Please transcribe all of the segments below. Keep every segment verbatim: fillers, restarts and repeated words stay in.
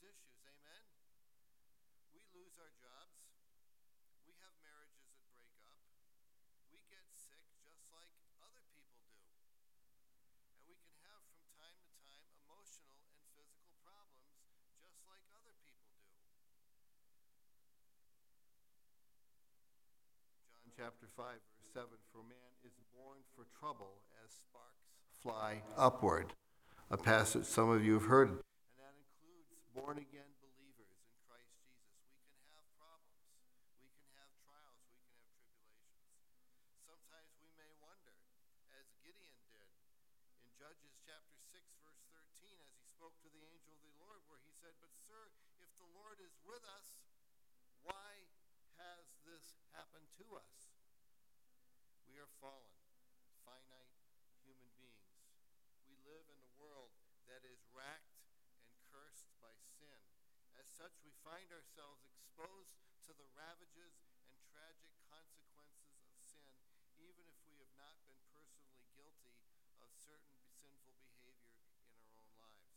issues, amen? We lose our jobs. We have marriages that break up. We get sick just like other people do. And we can have from time to time emotional and physical problems just like other people do. John chapter five, verse seven, for man is born for trouble as sparks fly upward. A passage some of you have heard. And that includes born-again believers in Christ Jesus. We can have problems. We can have trials. We can have tribulations. Sometimes we may wonder, as Gideon did in Judges chapter six, verse thirteen, as he spoke to the angel of the Lord, where he said, but sir, if the Lord is with us, why has this happened to us? We are fallen, finite human beings. We live in a world that is racked and cursed by sin. As such, we find ourselves exposed to the ravages and tragic consequences of sin, even if we have not been personally guilty of certain sinful behavior in our own lives.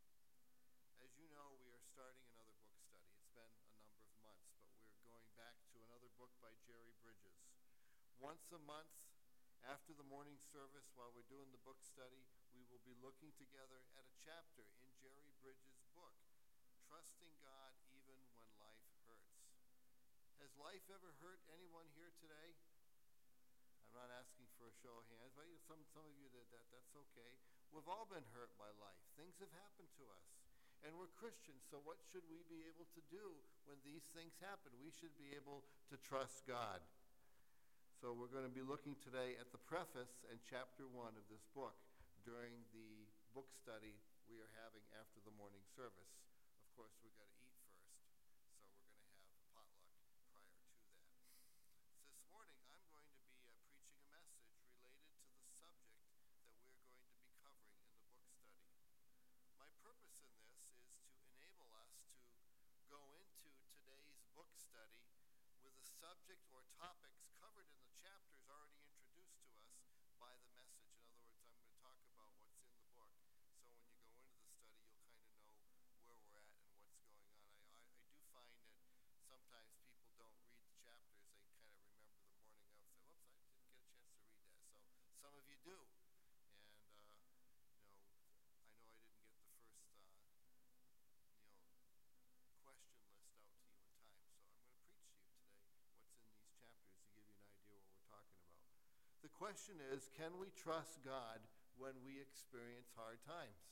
As you know, we are starting another book study. It's been a number of months, but we're going back to another book by Jerry Bridges. Once a month, after the morning service, while we're doing the book study, we will be looking together at a chapter in Jerry Bridges' book, Trusting God Even When Life Hurts. Has life ever hurt anyone here today? I'm not asking for a show of hands, but some, some of you did that. That's okay. We've all been hurt by life. Things have happened to us. And we're Christians, so what should we be able to do when these things happen? We should be able to trust God. So we're going to be looking today at the preface and chapter one of this book during the book study we are having after the morning service. Of course, we've got to eat first, so we're going to have potluck prior to that. So this morning, I'm going to be uh, preaching a message related to the subject that we're going to be covering in the book study. My purpose in this is to enable us to go into today's book study with the subject or topics covered in the chapters already introduced to us by the message. In other words, I'm going to talk about what's in the book, so when you go into the study, you'll kind of know where we're at and what's going on. I, I, I do find that sometimes people don't read the chapters. They kind of remember the morning of, say, whoops, I didn't get a chance to read that. So some of you do. And, uh, you know, I know I didn't get the first, uh, you know, question list out to you in time. So I'm going to preach to you today what's in these chapters to give you an idea what we're talking about. The question is, can we trust God when we experience hard times?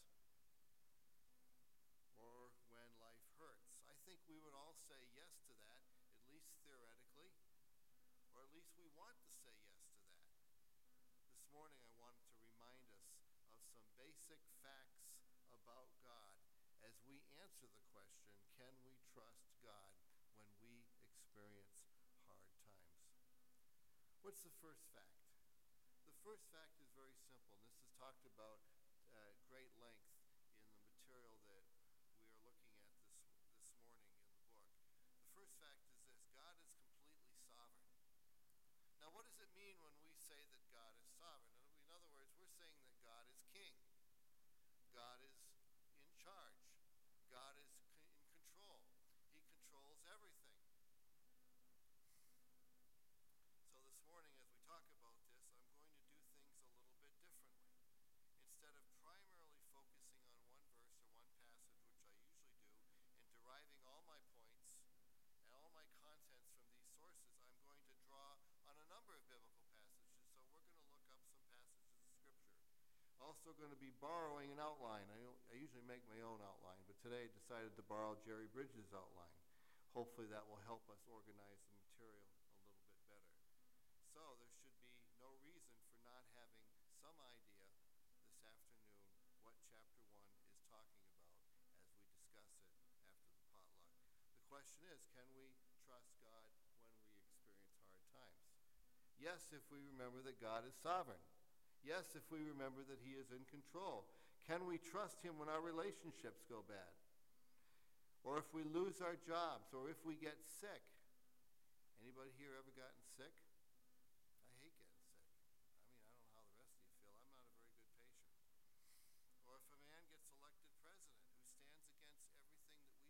Or when life hurts? I think we would all say yes to that, at least theoretically, or at least we want to say yes to that. This morning I wanted to remind us of some basic facts about God as we answer the question, can we trust God when we experience hard times? What's the first fact? The first fact is very simple, and this is talked about at uh, great length in the material that we are looking at this, this morning in the book. The first fact is this: God is completely sovereign. Now, what does it mean when we say that God is sovereign? In other words, we're saying that God is king. God is in charge. God is in control. He controls everything. So this morning, as we talk about this, I'm going to do things a little bit differently. Instead of primarily focusing on one verse or one passage, which I usually do, and deriving all my points and all my contents from these sources, I'm going to draw on a number of biblical passages. So we're going to look up some passages of Scripture. Also going to be borrowing an outline. I, I usually make my own outline, but today I decided to borrow Jerry Bridges' outline. Hopefully that will help us organize the material a little bit better. So there should be no reason for not having some idea this afternoon what chapter one is talking about as we discuss it after the potluck. The question is, can we trust God when we experience hard times? Yes, if we remember that God is sovereign. Yes, if we remember that he is in control. Can we trust him when our relationships go bad? Or if we lose our jobs, or if we get sick? Anybody here ever gotten sick? I hate getting sick. I mean, I don't know how the rest of you feel. I'm not a very good patient. Or if a man gets elected president who stands against everything that we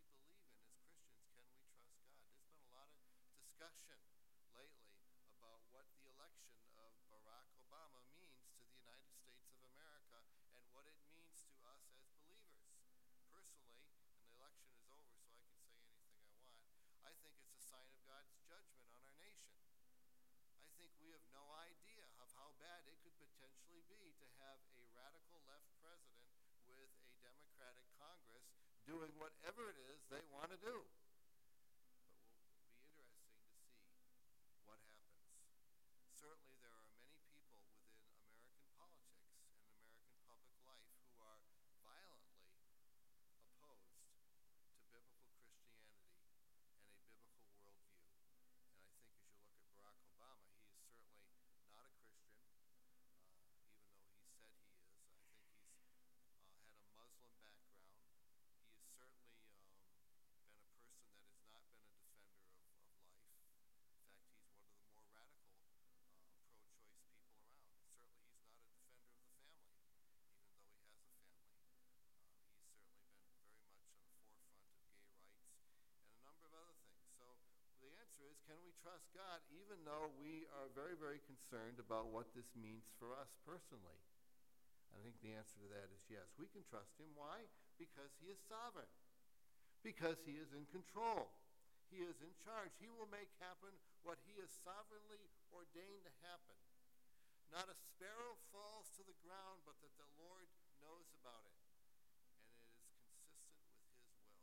Barack Obama means to the United States of America and what it means to us as believers. Personally, and the election is over, so I can say anything I want, I think it's a sign of God's judgment on our nation. I think we have no idea of how bad it could potentially be to have a radical left president with a Democratic Congress doing whatever it is they want to do. But it will be interesting to see what happens. Certainly there are many people within American politics and American public life who are violently opposed to biblical Christianity and a biblical worldview. And I think as you look at Barack Obama, he is certainly not a Christian, uh, even though he said he is. I think he's uh, had a Muslim background. He has certainly um, been a person that has not been a defender of, of life. In fact, he's one of the more radical uh, pro-choice people around. Certainly he's not a defender of the family, even though he has a family. Uh, he's certainly been very much on the forefront of gay rights and a number of other things. So the answer is, can we trust God even though we are very, very concerned about what this means for us personally? I think the answer to that is yes. We can trust him. Why? Because he is sovereign. Because he is in control. He is in charge. He will make happen what he has sovereignly ordained to happen. Not a sparrow falls to the ground, but that the Lord knows about it. And it is consistent with his will.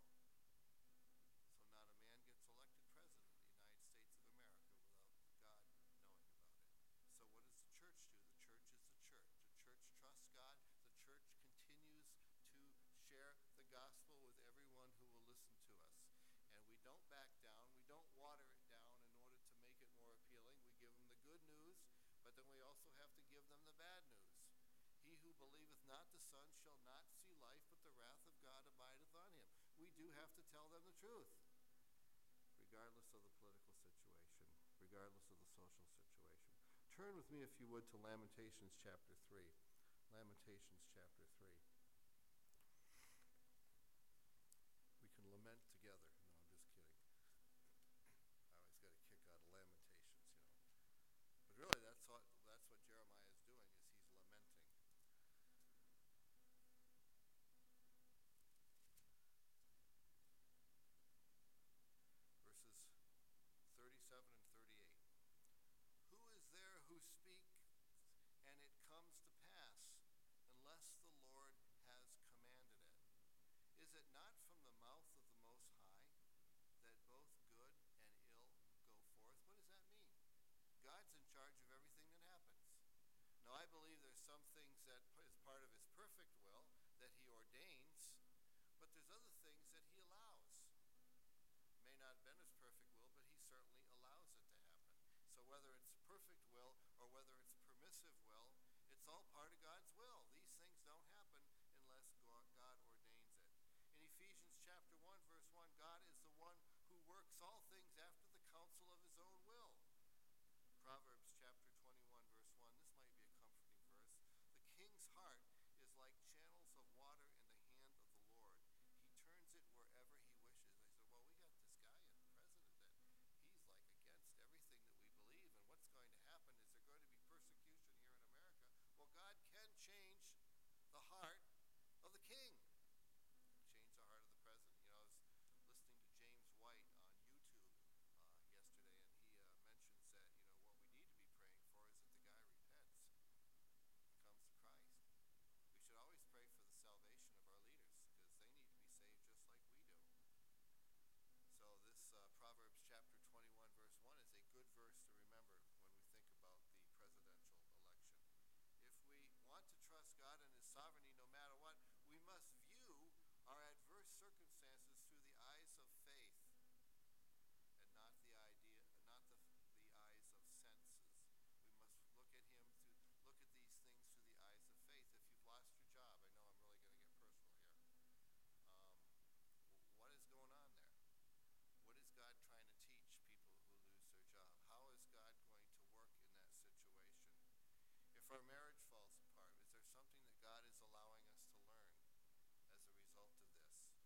So not a man gets elected president of the United States of America without God knowing about it. So what does the church do? The church is the church. The church trusts God. The church continues to share the gospel with everyone who will listen to us. And we don't back down. We don't water it down in order to make it more appealing. We give them the good news, but then we also have to give them the bad news. He who believeth not the Son shall not see life, but the wrath of God abideth on him. We do have to tell them the truth, regardless of the political situation, regardless of the social situation. Turn with me, if you would, to Lamentations chapter three. Lamentations chapter three. We can lament together. No, I'm just kidding. I always get a kick out of Lamentations, you know. But really, that's what, that's what Jeremiah is doing, is he's lamenting. Verses thirty-seven and thirty-eight. Who is there who speaks, and it comes to pass, unless the Lord has commanded it? Is it not from the mouth of the Most High that both good and ill go forth? What does that mean? God's in charge of everything that happens. Now, I believe there's some things that is part of his perfect will that he ordains, but there's other things that he allows. May not have been his perfect will, but he certainly allows it to happen. So whether it's perfect will or whether it's permissive will, it's all part of God's will. These things don't happen unless God ordains it. In Ephesians chapter one, verse one, God is the one who works all things after the counsel of his own will. Proverbs chapter twenty-one, verse one, this might be a comforting verse. The king's heart is like channels of water in the hand of the Lord. He turns it wherever he wishes. I said, well, we got this guy in the president that he's like against everything that we believe, and what's going to happen? Is there going to be persecution here in America? Well, God can change the heart of the king. Change the heart of the president. You know, I was listening to James White on YouTube uh, yesterday, and he uh, mentions that, you know, what we need to be praying for is that the guy repents, comes to Christ. We should always pray for the salvation of our leaders, because they need to be saved just like we do. So this uh, Proverbs chapter twenty-one, verse one is a good verse to remember when we think about the presidential election. If we want to trust God and his sovereignty no matter what, we must view our adverse circumstances through the eyes of faith and not the idea, not the, the eyes of senses. We must look at him through, look at these things through the eyes of faith. If you've lost your job, I know I'm really going to get personal here. Um, what is going on there? What is God trying to teach people who lose their job? How is God going to work in that situation? If our marriage falls apart, is there something that God is allowing us to learn as a result of this?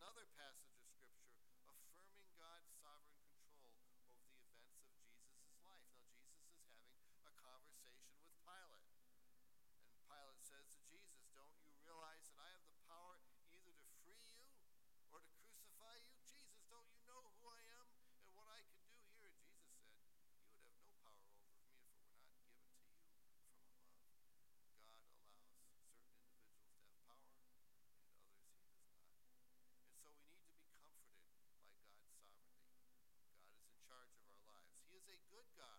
another passage of Scripture affirming God's sovereign control over the events of Jesus' life. Now, Jesus is having a conversation with Pilate. And Pilate says to Jesus, "Don't you realize that I have the power either to free you or to crucify you? Jesus, don't you know who I am and what I can do here?" And Jesus said, "You would have no power over me if it were not given to you from above." God allows certain individuals to have power and others he does not. And so we need to be comforted by God's sovereignty. God is in charge of our lives. He is a good God.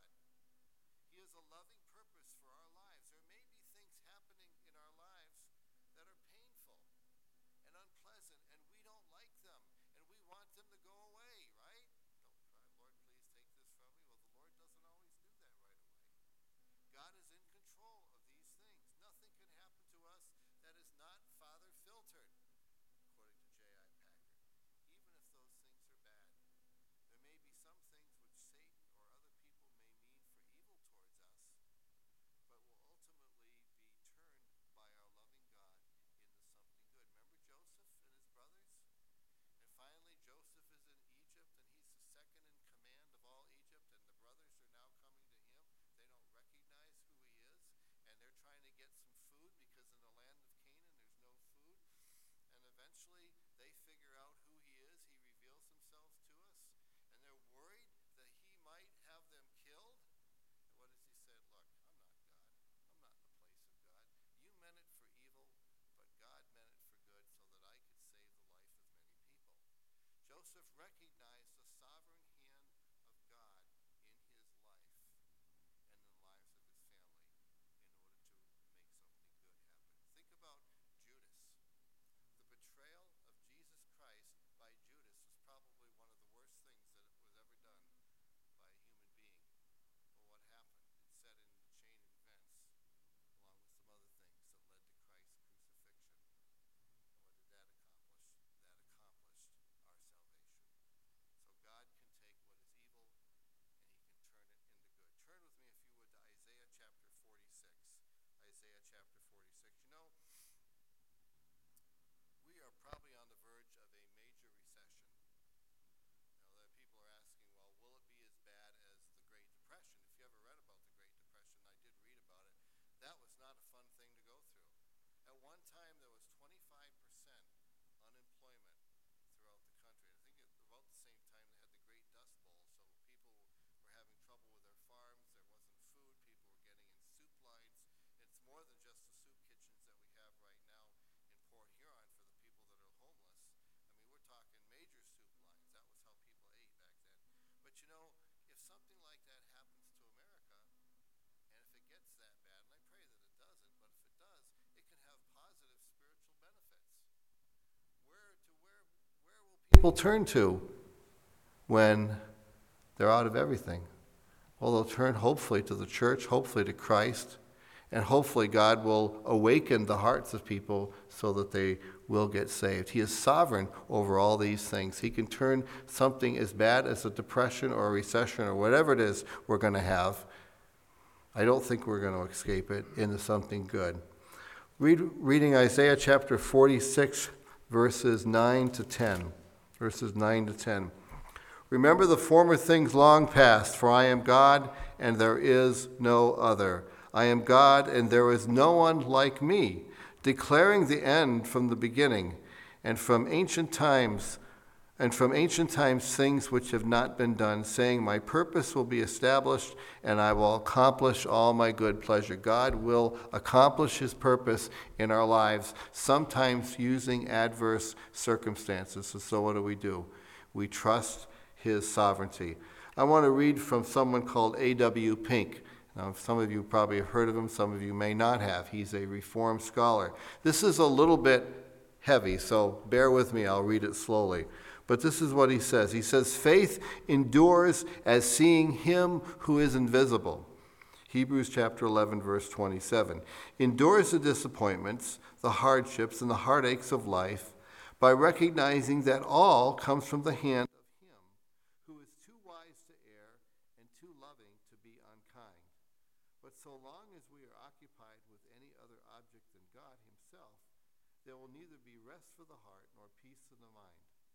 He has a loving purpose for our lives. There may be things happening in our lives that are painful and unpleasant, and we don't like them, and we want them to go away, right? Don't cry, "Lord, please take this from me." Well, the Lord doesn't always do that right away. God is in control of these things. Nothing can happen to us that is not Father filtered, according to J I Packer, even if those things are bad. There may be some things which Satan or other people may mean for evil towards us, but will ultimately be turned by our loving God into something good. Remember Joseph and his brothers? And finally, Joseph is in Egypt, and he's the second in command of all Egypt, and the brothers are now coming to him. They don't recognize who he is, and they're trying to get some food because in the land of Canaan there's no food. And eventually they figure out who he is. He reveals himself to us, and they're worried that he might have them killed. And what does he say? "Look, I'm not God. I'm not in the place of God. You meant it for evil, but God meant it for good so that I could save the life of many people." Joseph recognized the sovereign hand of God in his life and in the lives of his family in order to make something good happen. Think about Judas. The betrayal of Jesus Christ by Judas was probably one of the worst things that was ever done by a human being. But what happened? It set in the chain of events, along with some other things, that led to Christ's crucifixion. And what did that accomplish? That accomplished our salvation. So God can take what is evil and he can turn it into good. Turn with me, if you would, to Isaiah chapter forty-six. Isaiah chapter forty-six. You know, we are probably on the verge of a major recession. Now, that people are asking, well, will it be as bad as the Great Depression? If you ever read about the Great Depression, I did read about it, that was not a fun thing to go through. At one time, there was twenty-five percent unemployment throughout the country. I think at about the same time they had the Great Dust Bowl, so people were having trouble with their farms. There wasn't food. People were getting in soup lines. It's more than just the soup kitchens that we have right now in Port Huron for the people that are homeless. I mean, we're talking major soup lines. That was how people ate back then. But you know, if something like that happens to America, and if it gets that bad, and I pray that it doesn't, but if it does, it can have positive spiritual benefits. Where to where where will people turn to when they're out of everything? Well, they'll turn hopefully to the church, hopefully to Christ, and hopefully God will awaken the hearts of people so that they will get saved. He is sovereign over all these things. He can turn something as bad as a depression or a recession or whatever it is we're going to have. I don't think we're going to escape it into something good. Read, reading Isaiah chapter forty-six, verses nine to ten. Verses nine to ten. "Remember the former things long past, for I am God, and there is no other. I am God, and there is no one like me, declaring the end from the beginning, and from ancient times, and from ancient times things which have not been done, saying, my purpose will be established, and I will accomplish all my good pleasure." God will accomplish his purpose in our lives, sometimes using adverse circumstances. So, so what do we do? We trust his sovereignty. I want to read from someone called A W Pink. Now, some of you probably have heard of him, some of you may not have. He's a Reformed scholar. This is a little bit heavy, so bear with me, I'll read it slowly. But this is what he says. He says, "Faith endures as seeing him who is invisible." Hebrews chapter eleven, verse twenty-seven. "Endures the disappointments, the hardships, and the heartaches of life by recognizing that all comes from the hand of him who is too wise to err and too loving to be unkind. But so long as we are occupied with any other object than God himself, there will neither be rest for the heart nor peace in the mind.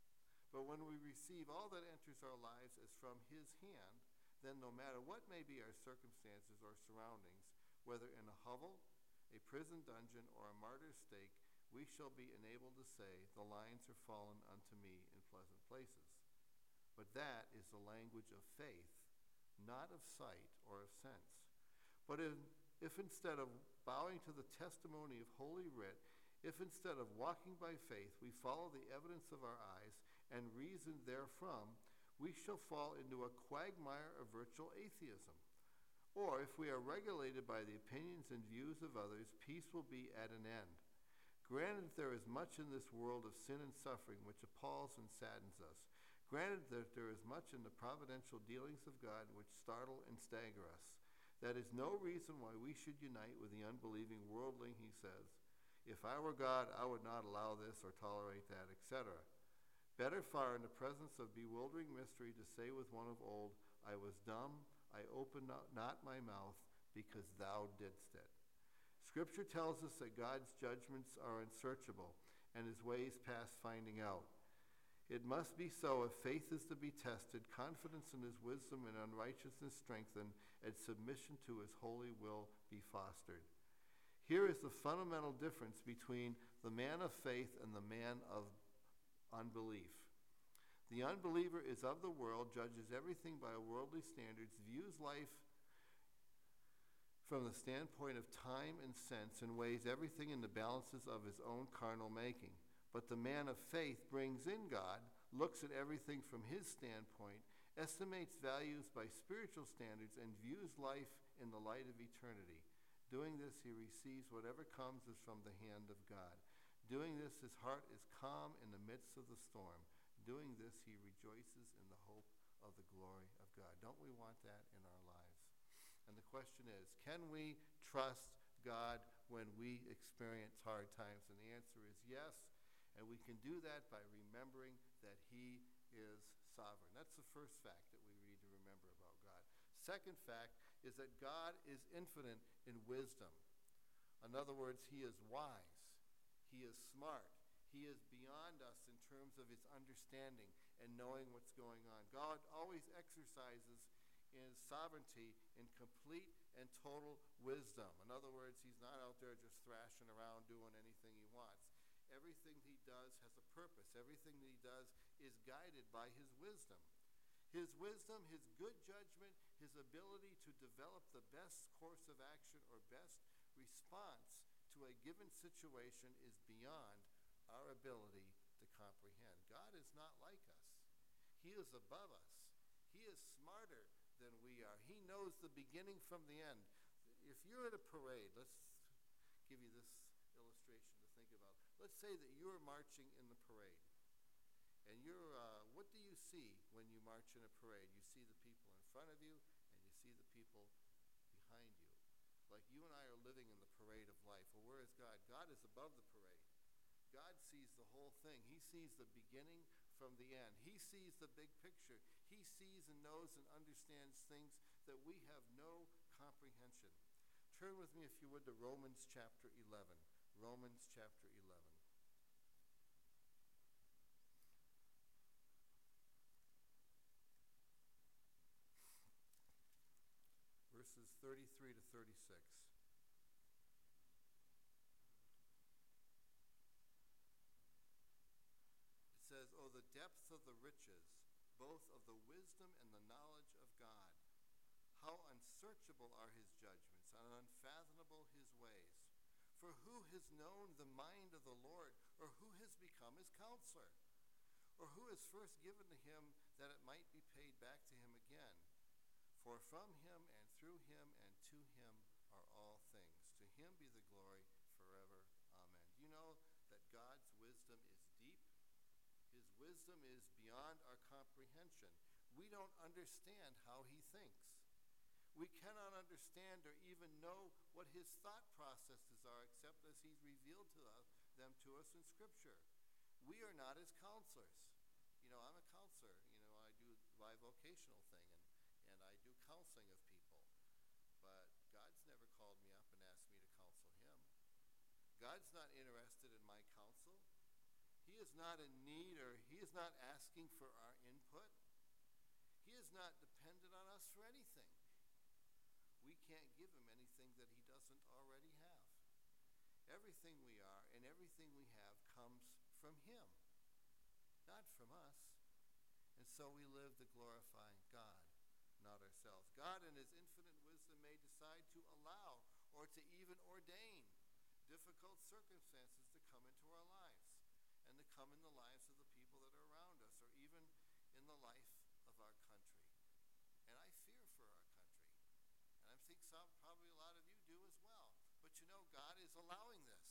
But when we receive all that enters our lives as from his hand, then no matter what may be our circumstances or surroundings, whether in a hovel, a prison dungeon, or a martyr's stake, we shall be enabled to say, the lines are fallen unto me in pleasant places. But that is the language of faith, not of sight or of sense. But if, if instead of bowing to the testimony of Holy Writ, if instead of walking by faith we follow the evidence of our eyes and reason therefrom, we shall fall into a quagmire of virtual atheism. Or if we are regulated by the opinions and views of others, peace will be at an end. Granted, there is much in this world of sin and suffering which appalls and saddens us. Granted that there is much in the providential dealings of God which startle and stagger us. That is no reason why we should unite with the unbelieving worldling, he says. If I were God, I would not allow this or tolerate that, et cetera. Better far in the presence of bewildering mystery to say with one of old, I was dumb, I opened not my mouth, because thou didst it. Scripture tells us that God's judgments are unsearchable, and his ways past finding out. It must be so if faith is to be tested, confidence in his wisdom and unrighteousness strengthened, and submission to his holy will be fostered. Here is the fundamental difference between the man of faith and the man of unbelief. The unbeliever is of the world, judges everything by worldly standards, views life from the standpoint of time and sense, and weighs everything in the balances of his own carnal making. But the man of faith brings in God, looks at everything from his standpoint, estimates values by spiritual standards, and views life in the light of eternity. Doing this, he receives whatever comes as from the hand of God. Doing this, his heart is calm in the midst of the storm. Doing this, he rejoices in the hope of the glory of God. Don't we want that in our lives? And the question is, can we trust God when we experience hard times? And the answer is yes. And we can do that by remembering that he is sovereign. That's the first fact that we need to remember about God. Second fact is that God is infinite in wisdom. In other words, he is wise. He is smart. He is beyond us in terms of his understanding and knowing what's going on. God always exercises his sovereignty in complete and total wisdom. In other words, he's not out there just thrashing around doing anything he wants. Everything he does has a purpose. Everything that he does is guided by his wisdom. His wisdom, his good judgment, his ability to develop the best course of action or best response to a given situation is beyond our ability to comprehend. God is not like us. He is above us. He is smarter than we are. He knows the beginning from the end. If you're at a parade, let's give you this illustration to think about. Let's say that you're marching in the parade. And you're, uh, what do you see when you march in a parade? You see the people in front of you, and you see the people behind you. Like you and I are living in the parade of life. Well, where is God? God is above the parade. God sees the whole thing. He sees the beginning from the end. He sees the big picture. He sees and knows and understands things that we have no comprehension. Turn with me, if you would, to Romans chapter eleven. Romans chapter eleven. Verses thirty-three to thirty-six. It says, "Oh, the depth of the riches, both of the wisdom and the knowledge of God. How unsearchable are his judgments, and unfathomable his ways. For who has known the mind of the Lord, or who has become his counselor? Or who has first given to him that it might be paid back to him again? For from him and through him and to him are all things. To him be the glory forever. Amen." Do you know that God's wisdom is deep? His wisdom is beyond our comprehension. We don't understand how he thinks. We cannot understand or even know what his thought processes are, except as he's revealed to us, them to us in Scripture. We are not his counselors. You know, I'm a counselor. You know, I do my vocational thing, and, and I do counseling of people. But God's never called me up and asked me to counsel him. God's not interested in my counsel. He is not in need, or he is not asking for our input. He is not dependent on us for anything. We can't give him anything that he doesn't already have. Everything we are and everything we have comes from him, not from us. And so we live to glorify God, not ourselves. God in his infinite wisdom may decide to allow or to even ordain difficult circumstances to come into our lives and to come in the lives of the people that are around us, or even in the life of our country. And I fear for our country. And I think some, probably a lot of you do as well. But you know, God is allowing this.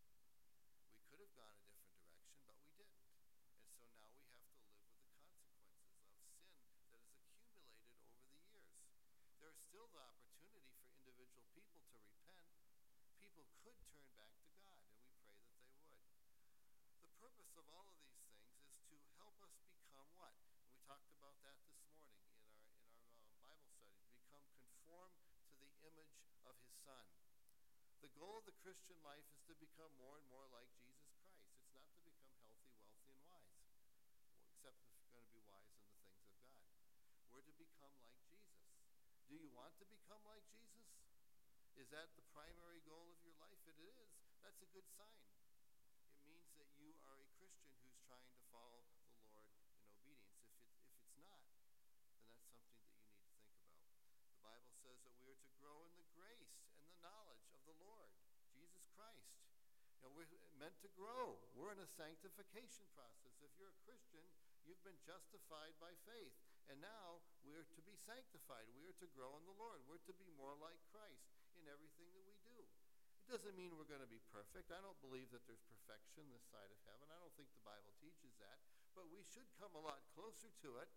We could have gone a different direction, but we didn't. And so now we have to live with the consequences of sin that has accumulated over the years. There is still the opportunity for individual people to repent. People could turn back to God, and we pray that they would. The purpose of all of these things is to help us become what? And we talked about that this morning in our in our uh, Bible study. To become conformed to the image of his Son. The goal of the Christian life is to become more and more like Jesus Christ. It's not to become healthy, wealthy, and wise, except if you're going to be wise in the things of God. We're to become like Jesus. Do you want to become like Jesus? Is that the primary goal of your life? It is. That's a good sign. It means that you are a Christian who's trying to follow the Lord in obedience. If, it, if it's not, then that's something that you need to think about. The Bible says that we are to grow in the grace and the knowledge of the Lord, Jesus Christ. You know, we're meant to grow. We're in a sanctification process. If you're a Christian, you've been justified by faith. And now we're to be sanctified. We are to grow in the Lord. We're to be more like Christ in everything that we do. It doesn't mean we're going to be perfect. I don't believe that there's perfection this side of heaven. I don't think the Bible teaches that. But we should come a lot closer to it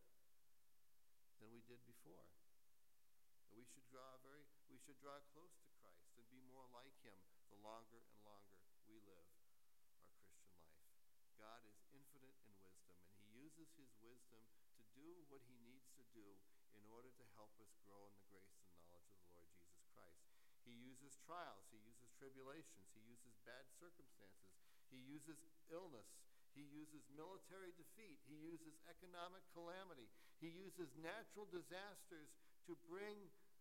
than we did before. We should draw very we should draw close to Christ and be more like him the longer and longer we live our Christian life. God is infinite in wisdom, and he uses his wisdom to do what he needs to do in order to help us grow in the grace and knowledge of the Lord Jesus Christ. He uses trials, he uses tribulations, he uses bad circumstances, he uses illness, he uses military defeat, he uses economic calamity, he uses natural disasters to bring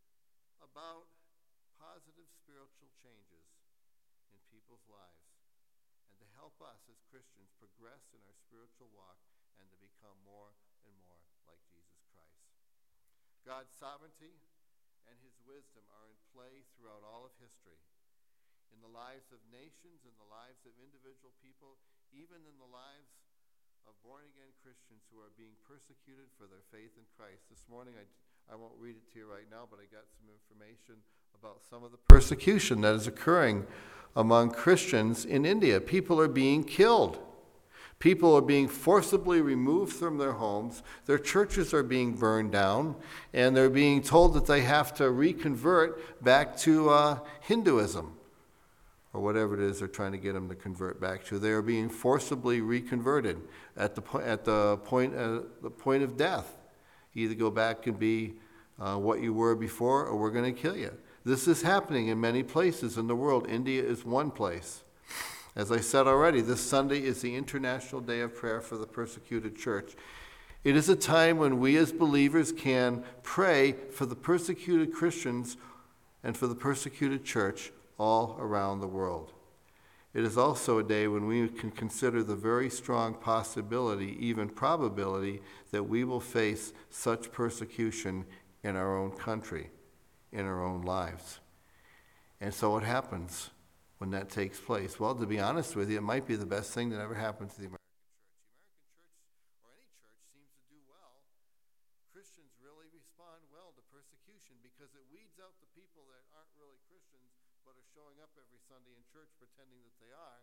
about positive spiritual changes in people's lives, and to help us as Christians progress in our spiritual walk and to become more and more like Jesus Christ. God's sovereignty and his wisdom are in play throughout all of history, in the lives of nations, in the lives of individual people, even in the lives of born-again Christians who are being persecuted for their faith in Christ. This morning, I, I won't read it to you right now, but I got some information about some of the persecution that is occurring among Christians in India. People are being killed. People are being forcibly removed from their homes. Their churches are being burned down, and they're being told that they have to reconvert back to uh, Hinduism, or whatever it is they're trying to get them to convert back to. They are being forcibly reconverted at the point at the point uh, the point of death. You either go back and be uh, what you were before, or we're going to kill you. This is happening in many places in the world. India is one place. As I said already, this Sunday is the International Day of Prayer for the Persecuted Church. It is a time when we as believers can pray for the persecuted Christians and for the persecuted church all around the world. It is also a day when we can consider the very strong possibility, even probability, that we will face such persecution in our own country, in our own lives. And so what happens when that takes place? Well, to be honest with you, it might be the best thing that ever happened to the American church. The American church, or any church, seems to do well. Christians really respond well to persecution because it weeds out the people that aren't really Christians but are showing up every Sunday in church pretending that they are.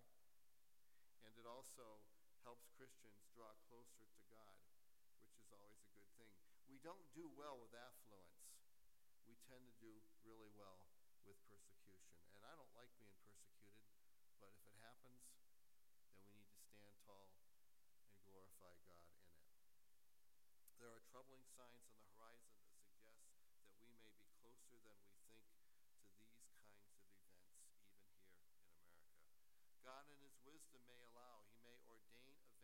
And it also helps Christians draw closer to God, which is always a good thing. We don't do well with affluence. We tend to do really well with persecution. And I don't like being persecuted, but if it happens, then we need to stand tall and glorify God in it. There are troubling signs on the horizon that suggest that we may be closer than we think to these kinds of events, even here in America. God in his wisdom may allow, he may ordain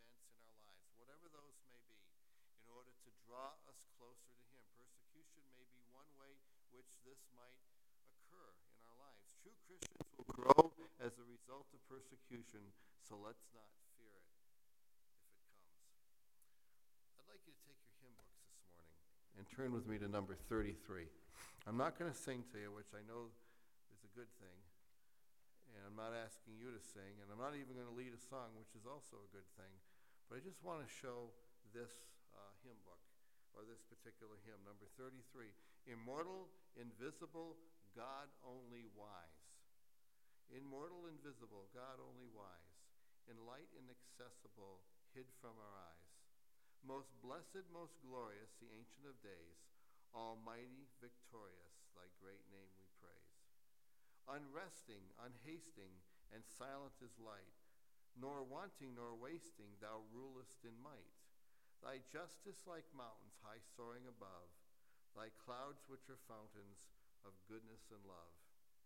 lives, whatever those may be, in order to draw us closer to him. Persecution may be one way which this might occur in our lives. True Christians will grow as a result of persecution, so let's not fear it if it comes. I'd like you to take your hymn books this morning and turn with me to number thirty-three. I'm not going to sing to you, which I know is a good thing, and I'm not asking you to sing, and I'm not even going to lead a song, which is also a good thing, but I just want to show this uh, hymn book, or this particular hymn, number thirty-three. Immortal, invisible, God only wise. Immortal, invisible, God only wise. In light inaccessible, hid from our eyes. Most blessed, most glorious, the Ancient of Days, almighty, victorious, thy great name we praise. Unresting, unhasting, and silent as light, nor wanting nor wasting, thou rulest in might. Thy justice like mountains high soaring above, thy clouds which are fountains of goodness and love.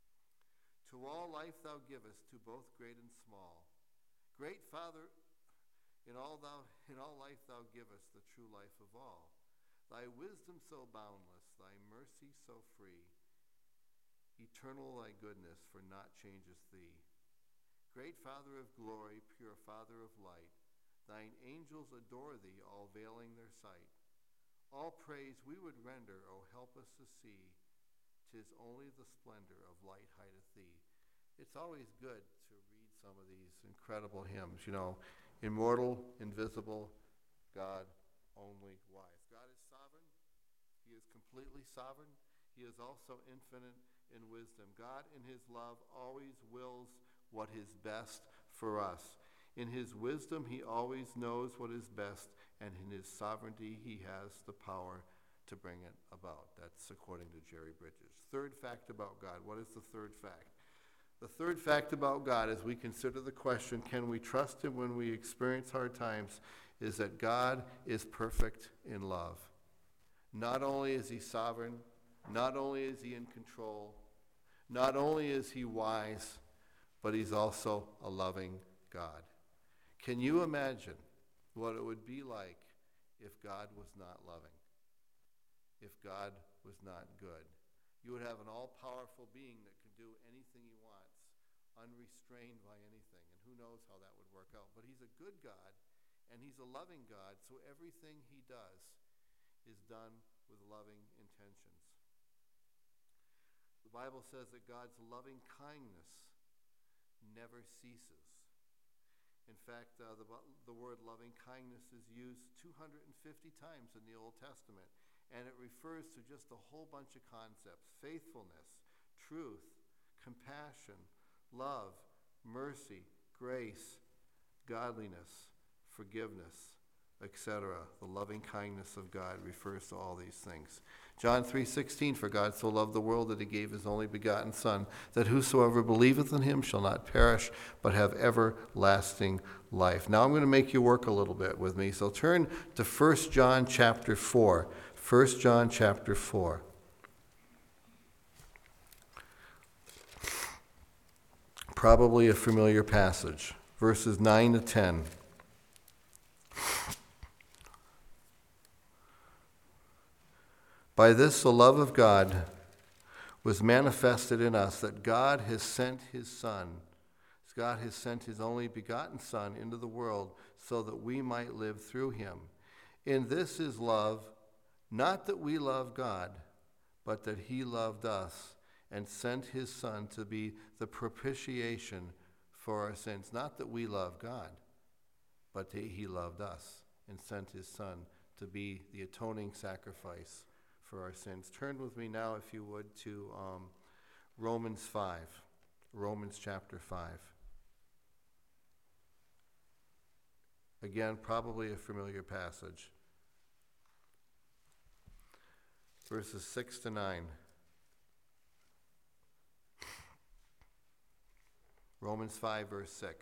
To all life thou givest, to both great and small. Great Father, in all thou in all life thou givest the true life of all. Thy wisdom so boundless, thy mercy so free, eternal thy goodness, for naught changeth thee. Great Father of glory, pure Father of light, thine angels adore thee, all veiling their sight. All praise we would render, O help us to see, 'tis only the splendor of light hideth thee. It's always good to read some of these incredible hymns, you know, immortal, invisible, God only wise. God is sovereign. He is completely sovereign. He is also infinite in wisdom. God, in his love, always wills what is best for us. In his wisdom, he always knows what is best, and in his sovereignty, he has the power to bring it about. That's according to Jerry Bridges. Third fact about God. What is the third fact? The third fact about God, as we consider the question, can we trust him when we experience hard times, is that God is perfect in love. Not only is he sovereign, not only is he in control, not only is he wise, but he's also a loving God. Can you imagine what it would be like if God was not loving? If God was not good? You would have an all-powerful being that can do anything he wants, unrestrained by anything, and who knows how that would work out. But he's a good God, and he's a loving God, so everything he does is done with loving intentions. The Bible says that God's loving kindness never ceases. In fact, uh, the, the word loving kindness is used two hundred fifty times in the Old Testament, and it refers to just a whole bunch of concepts: faithfulness, truth, compassion, love, mercy, grace, godliness, forgiveness, et cetera. The loving kindness of God refers to all these things. John three sixteen, for God so loved the world that he gave his only begotten Son, that whosoever believeth in him shall not perish, but have everlasting life. Now I'm going to make you work a little bit with me, so turn to First John chapter four. First John chapter four. Probably a familiar passage, verses nine to ten. By this the love of God was manifested in us, that God has sent his Son. God has sent his only begotten Son into the world so that we might live through him. In this is love, not that we love God, but that he loved us and sent his Son to be the propitiation for our sins. Not that we love God, but that he loved us and sent his Son to be the atoning sacrifice for our sins. Turn with me now, if you would, to um, Romans five. Romans chapter five. Again, probably a familiar passage. Verses six to nine. Romans five, verse six.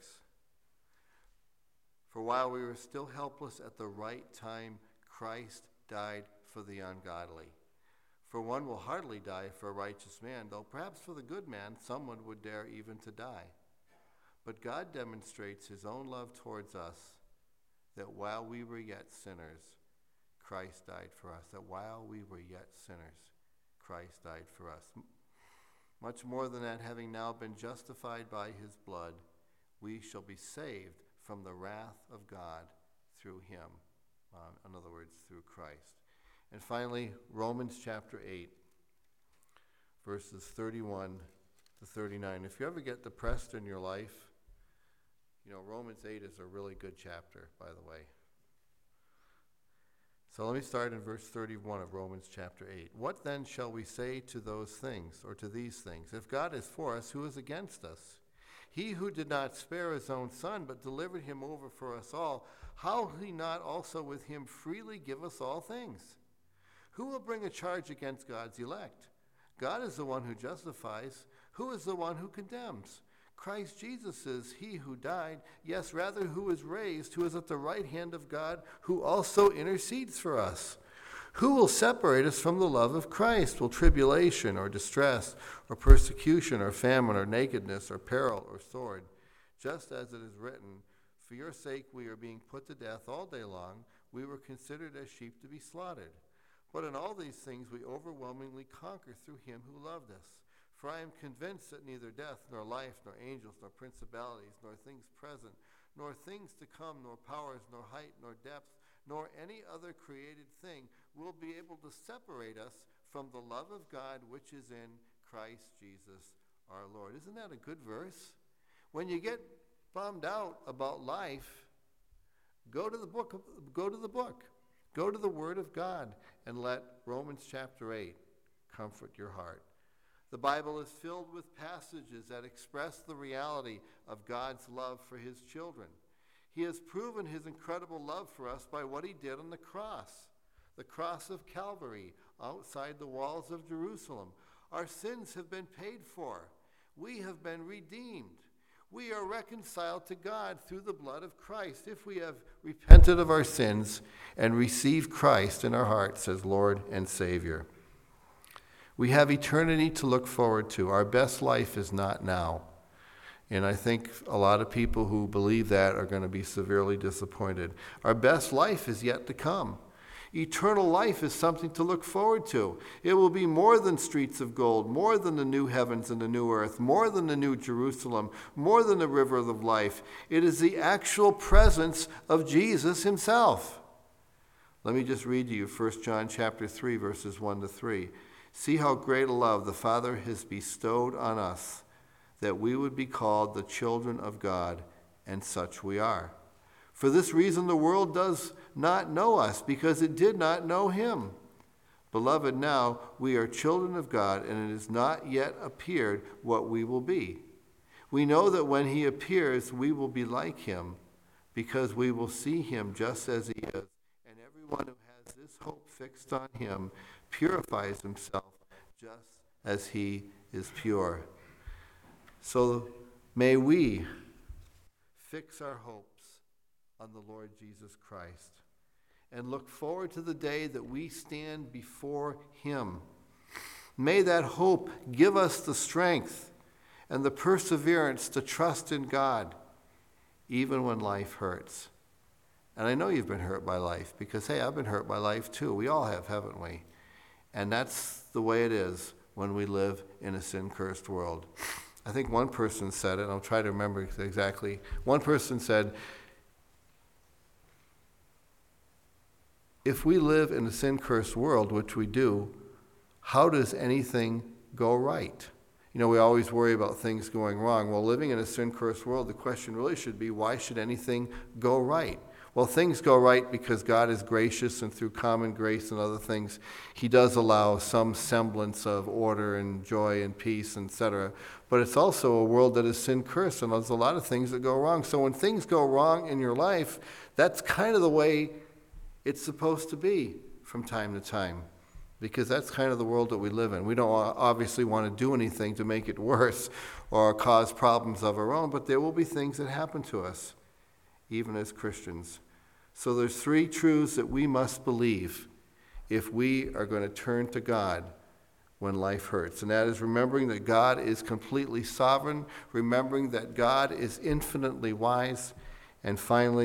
For while we were still helpless, at the right time, Christ died for the ungodly. For one will hardly die for a righteous man, though perhaps for the good man someone would dare even to die. But God demonstrates his own love towards us, that while we were yet sinners, Christ died for us. That while we were yet sinners, Christ died for us. Much more than that, having now been justified by his blood, we shall be saved from the wrath of God through him. Uh, in other words, through Christ. And finally, Romans chapter eight, verses thirty-one to thirty-nine. If you ever get depressed in your life, you know, Romans eight is a really good chapter, by the way. So let me start in verse thirty-one of Romans chapter eight. What then shall we say to those things, or to these things? If God is for us, who is against us? He who did not spare his own son, but delivered him over for us all, how will he not also with him freely give us all things? Who will bring a charge against God's elect? God is the one who justifies. Who is the one who condemns? Christ Jesus is he who died, yes, rather who is raised, who is at the right hand of God, who also intercedes for us. Who will separate us from the love of Christ? Will tribulation or distress or persecution or famine or nakedness or peril or sword? Just as it is written, for your sake we are being put to death all day long. We were considered as sheep to be slaughtered. But in all these things we overwhelmingly conquer through him who loved us. For I am convinced that neither death, nor life, nor angels, nor principalities, nor things present, nor things to come, nor powers, nor height, nor depth, nor any other created thing will be able to separate us from the love of God which is in Christ Jesus our Lord. Isn't that a good verse? When you get bummed out about life, go to the book, go to the book, go to the Word of God, and let Romans chapter eight comfort your heart. The Bible is filled with passages that express the reality of God's love for his children. He has proven his incredible love for us by what he did on the cross, the cross of Calvary, outside the walls of Jerusalem. Our sins have been paid for. We have been redeemed. We are reconciled to God through the blood of Christ if we have repented of our sins and received Christ in our hearts as Lord and Savior. We have eternity to look forward to. Our best life is not now. And I think a lot of people who believe that are going to be severely disappointed. Our best life is yet to come. Eternal life is something to look forward to. It will be more than streets of gold, more than the new heavens and the new earth, more than the new Jerusalem, more than the river of life. It is the actual presence of Jesus himself. Let me just read to you First John chapter three, verses one to three. See how great a love the Father has bestowed on us, that we would be called the children of God, and such we are. For this reason the world does not know us, because it did not know him. Beloved, now we are children of God, and it has not yet appeared what we will be. We know that when he appears, we will be like him, because we will see him just as he is. And everyone who has this hope fixed on him purifies himself just as he is pure. So may we fix our hopes on the Lord Jesus Christ and look forward to the day that we stand before him. May that hope give us the strength and the perseverance to trust in God even when life hurts. And I know you've been hurt by life because, hey, I've been hurt by life too. We all have, haven't we? And that's the way it is when we live in a sin-cursed world. I think one person said it, and I'll try to remember exactly. One person said, if we live in a sin-cursed world, which we do, how does anything go right? You know, we always worry about things going wrong. Well, living in a sin-cursed world, the question really should be, why should anything go right? Well, things go right because God is gracious, and through common grace and other things, he does allow some semblance of order and joy and peace, et cetera. But it's also a world that is sin-cursed, and there's a lot of things that go wrong. So when things go wrong in your life, that's kind of the way it's supposed to be from time to time, because that's kind of the world that we live in. We don't obviously want to do anything to make it worse or cause problems of our own, but there will be things that happen to us, even as Christians. So there's three truths that we must believe if we are going to turn to God when life hurts. And that is remembering that God is completely sovereign, remembering that God is infinitely wise, and finally,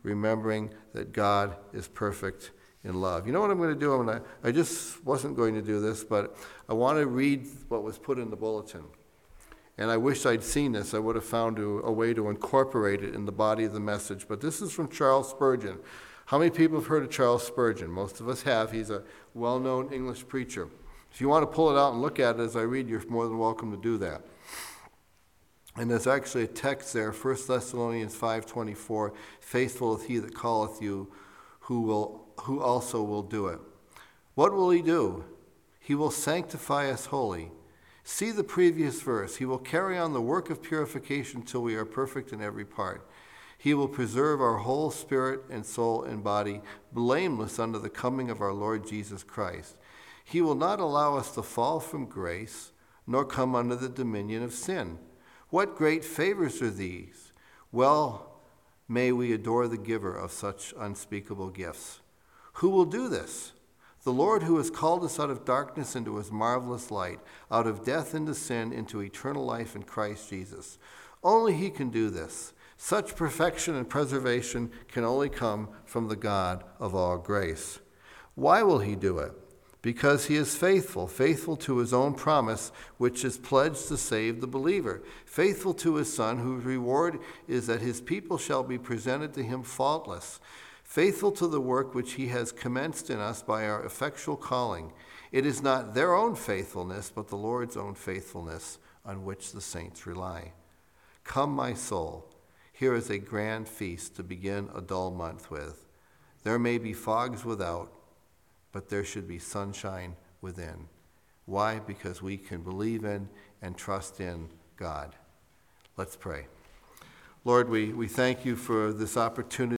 remembering that God is perfect in love. You know what I'm going to do? I'm going to, I just wasn't going to do this, but I want to read what was put in the bulletin. And I wish I'd seen this. I would have found a, a way to incorporate it in the body of the message. But this is from Charles Spurgeon. How many people have heard of Charles Spurgeon? Most of us have. He's a well-known English preacher. If you want to pull it out and look at it as I read, you're more than welcome to do that. And there's actually a text there, First Thessalonians five twenty-four, faithful is he that calleth you, who will, who also will do it. What will he do? He will sanctify us wholly. See the previous verse. He will carry on the work of purification till we are perfect in every part. He will preserve our whole spirit and soul and body, blameless under the coming of our Lord Jesus Christ. He will not allow us to fall from grace, nor come under the dominion of sin. What great favors are these? Well, may we adore the giver of such unspeakable gifts. Who will do this? The Lord who has called us out of darkness into his marvelous light, out of death into sin, into eternal life in Christ Jesus. Only he can do this. Such perfection and preservation can only come from the God of all grace. Why will he do it? Because he is faithful, faithful to his own promise, which is pledged to save the believer, faithful to his Son, whose reward is that his people shall be presented to him faultless, faithful to the work which he has commenced in us by our effectual calling. It is not their own faithfulness, but the Lord's own faithfulness on which the saints rely. Come, my soul, here is a grand feast to begin a dull month with. There may be fogs without, but there should be sunshine within. Why? Because we can believe in and trust in God. Let's pray. Lord, we, we thank you for this opportunity